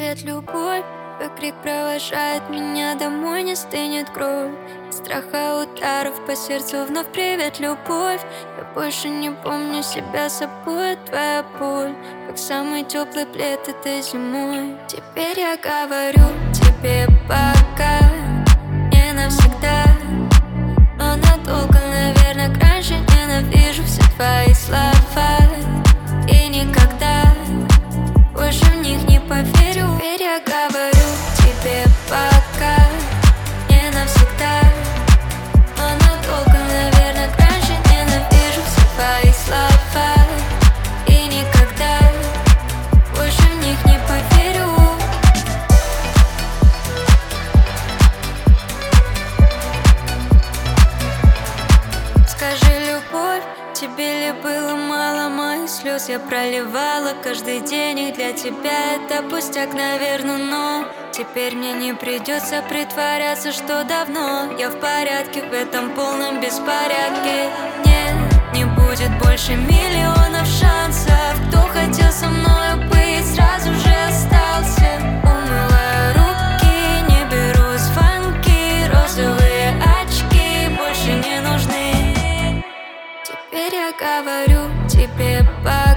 привет, любовь. Твой крик провожает меня домой, не стынет кровь. От страха ударов по сердцу вновь привет, любовь. Я больше не помню себя собой, твоя боль как самый теплый плед этой зимой. Теперь я говорю тебе пока, не навсегда, но надолго, наверное, раньше. Ненавижу все твои слова и никогда больше в них не поверю. Теперь я говорю тебе пока, не навсегда, но надолго, наверное, раньше. Ненавижу все твои слова и никогда больше в них не поверю. Скажи, любовь, тебе ли было мало моих слез? Я проливала каждый день, и для тебя это пустяк, наверное, но теперь мне не придется притворяться, что давно я в порядке в этом полном беспорядке. Нет, не будет больше миллионов шансов. Кто хотел со мной быть, сразу же остался. Умываю руки, не беру звонки, розовые очки больше не нужны. Теперь я говорю тебе пока.